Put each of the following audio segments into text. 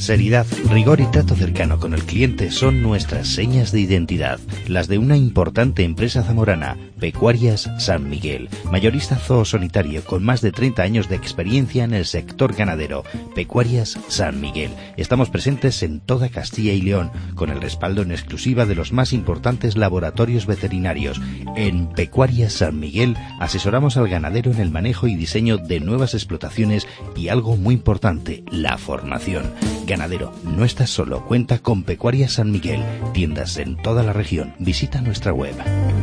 Seriedad, rigor y trato cercano con el cliente son nuestras señas de identidad, las de una importante empresa zamorana, Pecuarias San Miguel, mayorista zoosanitario con más de 30 años de experiencia en el sector ganadero. Pecuarias San Miguel. Estamos presentes en toda Castilla y León, con el respaldo en exclusiva de los más importantes laboratorios veterinarios. En Pecuarias San Miguel asesoramos al ganadero en el manejo y diseño de nuevas explotaciones y algo muy importante, la formación. Ganadero, no estás solo, cuenta con Pecuarias San Miguel, tiendas en toda la región. Visita nuestra web.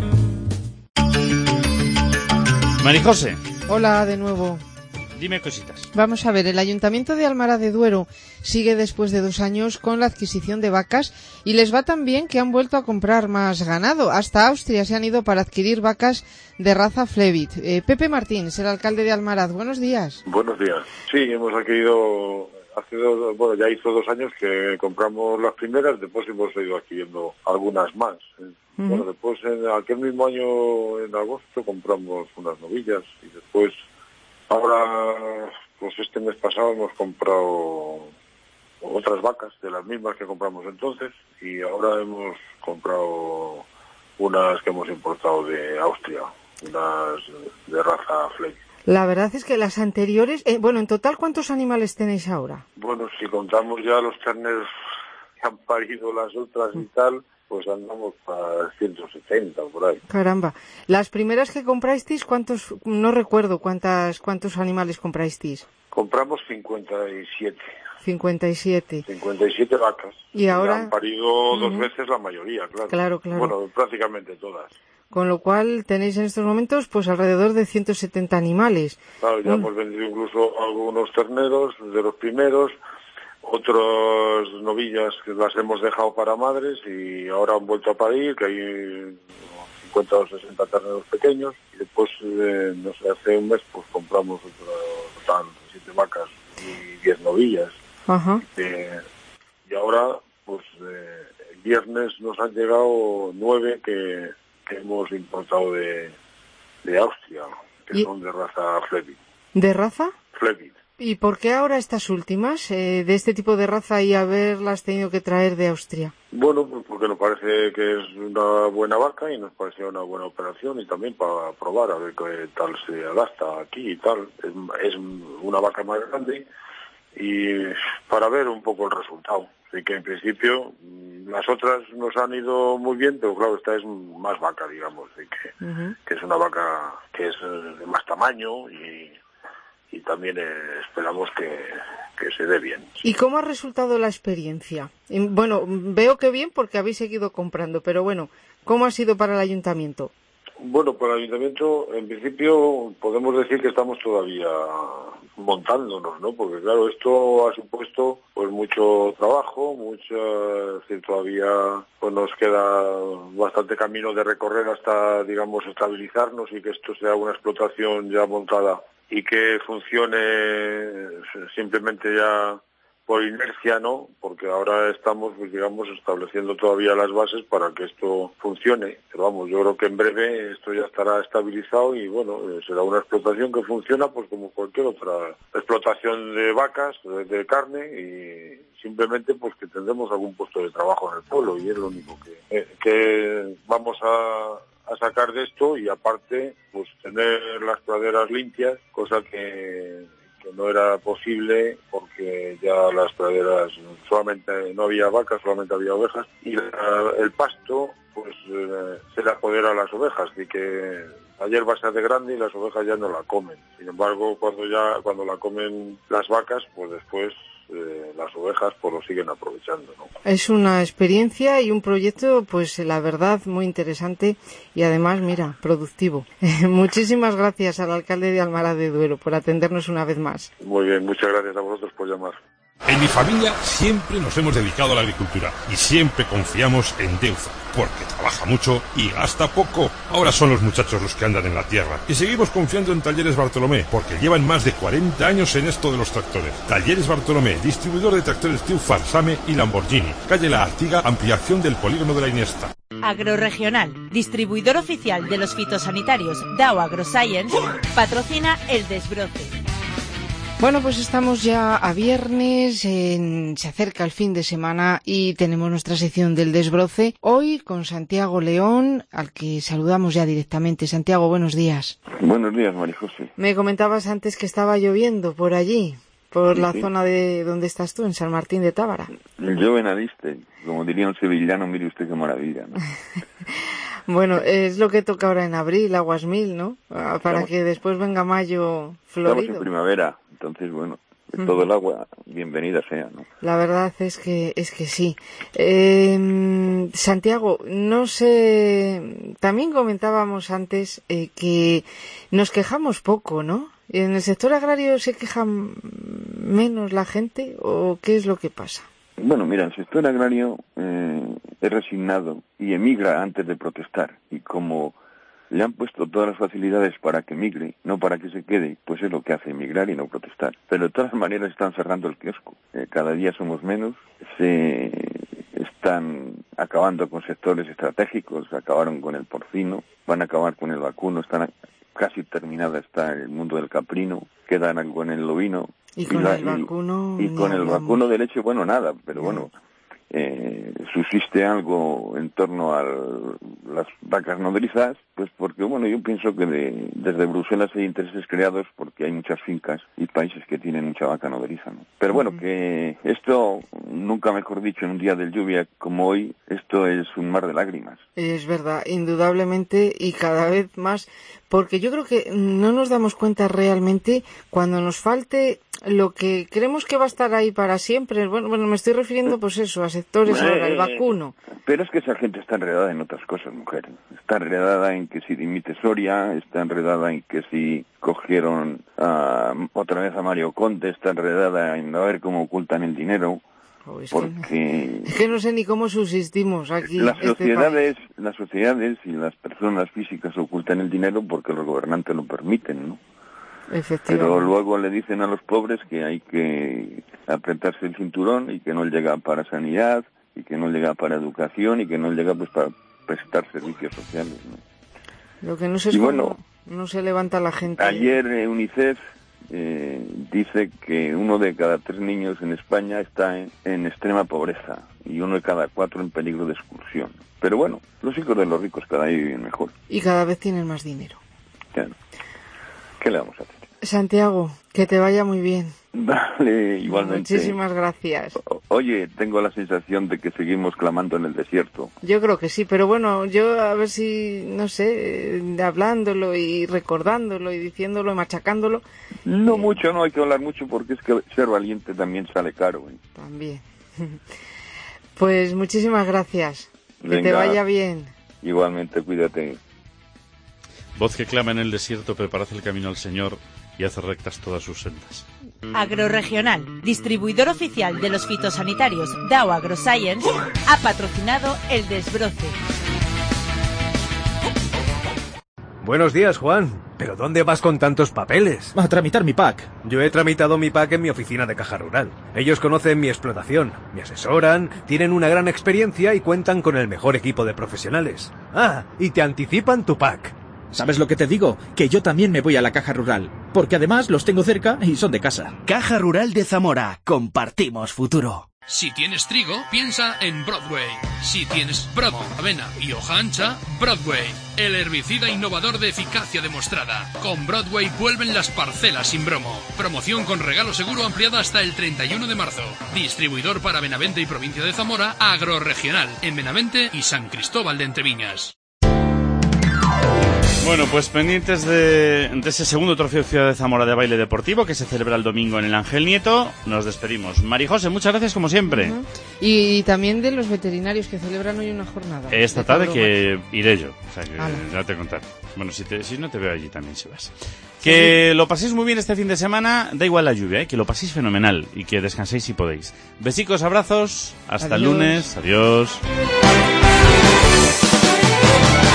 Marijose. Hola de nuevo. Dime cositas. Vamos a ver, el Ayuntamiento de Almara de Duero sigue después de 2 años con la adquisición de vacas y les va tan bien que han vuelto a comprar más ganado. Hasta Austria se han ido para adquirir vacas de raza Flevit. Pepe Martín es el alcalde de Almaraz. Buenos días. Buenos días. Sí, hemos adquirido ya hizo 2 años que compramos las primeras, después hemos ido adquiriendo algunas más. Bueno, después en aquel mismo año, en agosto, compramos unas novillas y después, ahora, pues este mes pasado hemos comprado otras vacas de las mismas que compramos entonces y ahora hemos comprado unas que hemos importado de Austria, unas de raza Flevit. La verdad es que las anteriores... en total, ¿cuántos animales tenéis ahora? Bueno, si contamos ya los terneros que han parido las otras y tal, pues andamos para 170 por ahí. Caramba. Las primeras que comprasteis, ¿cuántos? No recuerdo cuántos animales comprasteis. Compramos 57. 57. 57 vacas. Y ahora... han parido 2 veces la mayoría, claro. Claro. Bueno, prácticamente todas. Con lo cual tenéis en estos momentos pues alrededor de 170 animales. Claro, ya hemos vendido incluso algunos terneros de los primeros, otras novillas que las hemos dejado para madres y ahora han vuelto a parir, que hay 50 o 60 terneros pequeños y después, no sé, hace un mes pues compramos total 7 vacas y 10 novillas. Ajá. Y ahora, pues el viernes nos han llegado 9 que hemos importado de Austria, que son de raza Flevit. ¿De raza? Flevit. ¿Y por qué ahora estas últimas, de este tipo de raza, y haberlas tenido que traer de Austria? Bueno, pues porque nos parece que es una buena vaca y nos parecía una buena operación y también para probar a ver qué tal se adapta aquí y tal. Es una vaca más grande y para ver un poco el resultado. Así que en principio las otras nos han ido muy bien, pero claro, esta es más vaca, digamos, así que es una vaca que es de más tamaño y también esperamos que se dé bien. ¿Y cómo ha resultado la experiencia? Bueno, veo que bien porque habéis seguido comprando, pero bueno, ¿cómo ha sido para el ayuntamiento? Bueno, para el ayuntamiento, en principio, podemos decir que estamos todavía montándonos, ¿no? Porque claro, esto ha supuesto pues mucho trabajo, todavía pues nos queda bastante camino de recorrer hasta, digamos, estabilizarnos y que esto sea una explotación ya montada y que funcione simplemente ya por inercia, ¿no? Porque ahora estamos, pues, digamos, estableciendo todavía las bases para que esto funcione. Pero vamos, yo creo que en breve esto ya estará estabilizado y, bueno, será una explotación que funciona pues como cualquier otra explotación de vacas, de carne, y simplemente pues que tendremos algún puesto de trabajo en el pueblo y es lo único que vamos a sacar de esto y aparte pues tener las praderas limpias, cosa que no era posible porque ya las praderas solamente no había vacas, solamente había ovejas y el pasto pues se le apodera a las ovejas y que la hierba se hace grande y las ovejas ya no la comen. Sin embargo, cuando la comen las vacas, pues después las ovejas pues lo siguen aprovechando, ¿no? Es una experiencia y un proyecto, pues la verdad, muy interesante y además, mira, productivo. Muchísimas gracias al alcalde de Almara de Duero por atendernos una vez más. Muy bien, muchas gracias a vosotros por llamar. En mi familia siempre nos hemos dedicado a la agricultura y siempre confiamos en Deuza, porque trabaja mucho y gasta poco. Ahora son los muchachos los que andan en la tierra. Y seguimos confiando en Talleres Bartolomé, porque llevan más de 40 años en esto de los tractores. Talleres Bartolomé, distribuidor de tractores Triumph, Same y Lamborghini. Calle La Artiga, ampliación del polígono de la Iniesta. Agroregional, distribuidor oficial de los fitosanitarios Dow AgroScience, patrocina El Desbroce. Bueno, pues estamos ya a viernes, se acerca el fin de semana y tenemos nuestra sección del desbroce. Hoy con Santiago León, al que saludamos ya directamente. Santiago, buenos días. Buenos días, María José. Me comentabas antes que estaba lloviendo por allí, por la zona de donde estás tú, en San Martín de Tábara. Llueve naliste, como diría un sevillano, mire usted qué maravilla, ¿no? Bueno, es lo que toca ahora en abril, aguas mil, ¿no? Para que después venga mayo florido. Estamos en primavera, entonces, bueno, todo el agua, bienvenida sea, ¿no? La verdad es que sí. Santiago, no sé, también comentábamos antes que nos quejamos poco, ¿no? ¿En el sector agrario se queja menos la gente o qué es lo que pasa? Bueno, mira, el sector agrario es resignado y emigra antes de protestar. Y como le han puesto todas las facilidades para que emigre, no para que se quede, pues es lo que hace emigrar y no protestar. Pero de todas maneras están cerrando el kiosco. Cada día somos menos, se están acabando con sectores estratégicos, acabaron con el porcino, van a acabar con el vacuno, casi terminada está el mundo del caprino, quedan algo en el ovino. Y con el vacuno... Y con el vacuno de leche, bueno, nada, pero bueno, subsiste algo en torno a las vacas nodrizas, pues porque, bueno, yo pienso que desde Bruselas hay intereses creados porque hay muchas fincas y países que tienen mucha vaca nodriza, ¿no? Pero bueno, que esto, nunca mejor dicho, en un día de lluvia como hoy, esto es un mar de lágrimas. Es verdad, indudablemente, y cada vez más, porque yo creo que no nos damos cuenta realmente cuando nos falte lo que creemos que va a estar ahí para siempre. Bueno, me estoy refiriendo, pues eso, a sectores ahora, el vacuno. Pero es que esa gente está enredada en otras cosas, mujer. Está enredada en que si dimite Soria, está enredada en que si cogieron otra vez a Mario Conde, está enredada en a ver cómo ocultan el dinero. Porque es que no sé ni cómo subsistimos aquí. Las sociedades y las personas físicas ocultan el dinero porque los gobernantes lo permiten, ¿no? Pero luego le dicen a los pobres que hay que apretarse el cinturón y que no llega para sanidad y que no llega para educación y que no llega pues para prestar servicios sociales, ¿no? Lo que no sé es cómo no se levanta la gente. Ayer UNICEF dice que 1 de cada 3 niños en España está en extrema pobreza y 1 de cada 4 en peligro de exclusión. Pero bueno, los hijos de los ricos cada día viven mejor. Y cada vez tienen más dinero. Claro. ¿Qué le vamos a hacer? Santiago, que te vaya muy bien. Vale, igualmente. Muchísimas gracias. Oye, tengo la sensación de que seguimos clamando en el desierto. Yo creo que sí, pero bueno, yo a ver si, no sé, hablándolo y recordándolo y diciéndolo y machacándolo. No mucho, no hay que hablar mucho porque es que ser valiente también sale caro. También. Pues muchísimas gracias. Venga, que te vaya bien. Igualmente, cuídate. Voz que clama en el desierto, preparad el camino al Señor y hace rectas todas sus sendas. Agroregional, distribuidor oficial de los fitosanitarios Dow AgroScience, ha patrocinado el desbroce. Buenos días, Juan. ¿Pero dónde vas con tantos papeles? A tramitar mi PAC. Yo he tramitado mi PAC en mi oficina de Caja Rural. Ellos conocen mi explotación, me asesoran, tienen una gran experiencia y cuentan con el mejor equipo de profesionales. Ah, y te anticipan tu PAC. ¿Sabes lo que te digo? Que yo también me voy a la Caja Rural, porque además los tengo cerca y son de casa. Caja Rural de Zamora. Compartimos futuro. Si tienes trigo, piensa en Broadway. Si tienes bromo, avena y hoja ancha, Broadway. El herbicida innovador de eficacia demostrada. Con Broadway vuelven las parcelas sin bromo. Promoción con regalo seguro ampliada hasta el 31 de marzo. Distribuidor para Benavente y provincia de Zamora, Agroregional, en Benavente y San Cristóbal de Entreviñas. Bueno, pues pendientes de ese segundo trofeo Ciudad de Zamora de baile deportivo que se celebra el domingo en el Ángel Nieto, nos despedimos. María José, muchas gracias como siempre. Y también de los veterinarios que celebran hoy una jornada. Esta tarde que iré yo, o sea que ya te contaré. Bueno, si no te veo allí también si vas. Que lo paséis muy bien este fin de semana, da igual la lluvia, que lo paséis fenomenal y que descanséis si podéis. Besicos, abrazos, hasta el lunes, adiós.